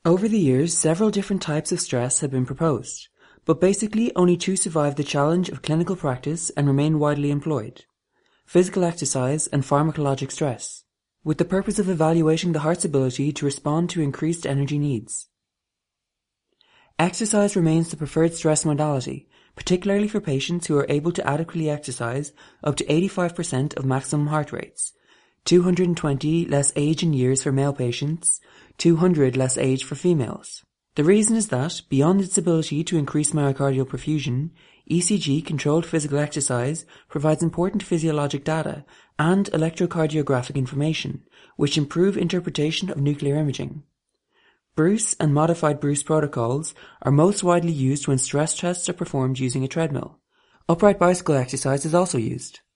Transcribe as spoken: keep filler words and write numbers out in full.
Over the years, several different types of stress have been proposed, but basically only two survive the challenge of clinical practice and remain widely employed: physical exercise and pharmacologic stress, with the purpose of evaluating the heart's ability to respond to increased energy needs. Exercise remains the preferred stress modality, particularly for patients who are able to adequately exercise up to eighty-five percent of maximum heart rates, two hundred twenty less age in years for male patients, two hundred less age for females. The reason is that, beyond its ability to increase myocardial perfusion, E C G-controlled physical exercise provides important physiologic data and electrocardiographic information, which improve interpretation of nuclear imaging. Bruce and modified Bruce protocols are most widely used when stress tests are performed using a treadmill. Upright bicycle exercise is also used.